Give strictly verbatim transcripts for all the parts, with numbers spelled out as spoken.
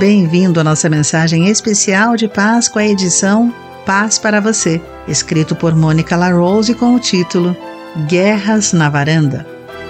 bem-vindo à nossa mensagem especial de Páscoa, a edição Paz para Você, escrito por Mônica LaRose com o título Guerras na Varanda.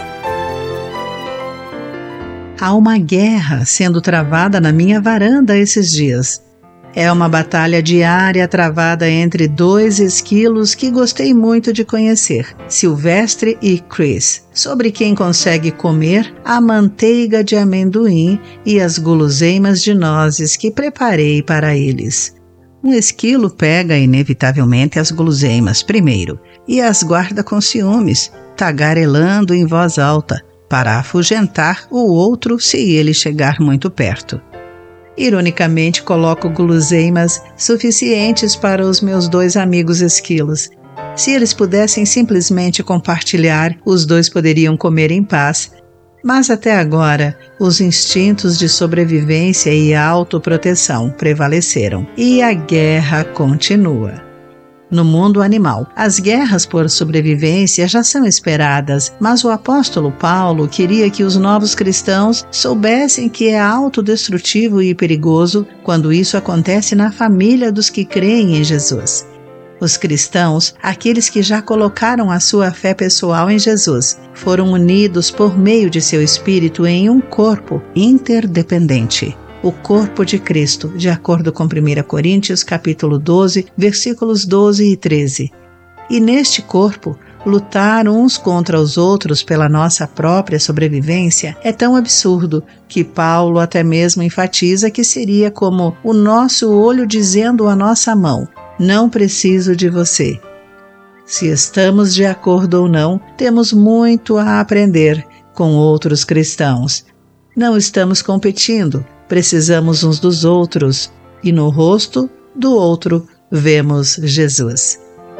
Há uma guerra sendo travada na minha varanda esses dias. É uma batalha diária travada entre dois esquilos que gostei muito de conhecer, Silvestre e Chris, sobre quem consegue comer a manteiga de amendoim e as guloseimas de nozes que preparei para eles. Um esquilo pega inevitavelmente as guloseimas primeiro e as guarda com ciúmes, tagarelando em voz alta, para afugentar o outro se ele chegar muito perto. Ironicamente, coloco guloseimas suficientes para os meus dois amigos esquilos. Se eles pudessem simplesmente compartilhar, os dois poderiam comer em paz. Mas até agora, os instintos de sobrevivência e autoproteção prevaleceram e a guerra continua. No mundo animal, as guerras por sobrevivência já são esperadas, mas o apóstolo Paulo queria que os novos cristãos soubessem que é autodestrutivo e perigoso quando isso acontece na família dos que creem em Jesus. Os cristãos, aqueles que já colocaram a sua fé pessoal em Jesus, foram unidos por meio de seu Espírito em um corpo interdependente. O corpo de Cristo, de acordo com primeira Coríntios, capítulo doze, versículos doze e treze. E neste corpo, lutar uns contra os outros pela nossa própria sobrevivência é tão absurdo que Paulo até mesmo enfatiza que seria como o nosso olho dizendo à nossa mão: não preciso de você. Se estamos de acordo ou não, temos muito a aprender com outros cristãos. Não estamos competindo, precisamos uns dos outros, e no rosto do outro vemos Jesus.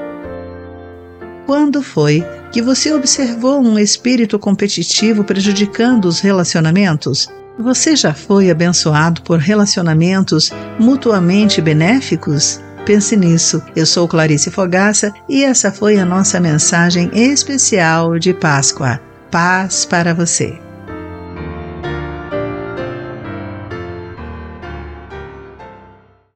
Quando foi que você observou um espírito competitivo prejudicando os relacionamentos? Você já foi abençoado por relacionamentos mutuamente benéficos? Pense nisso. Eu sou Clarice Fogaça e essa foi a nossa mensagem especial de Páscoa. Paz para você.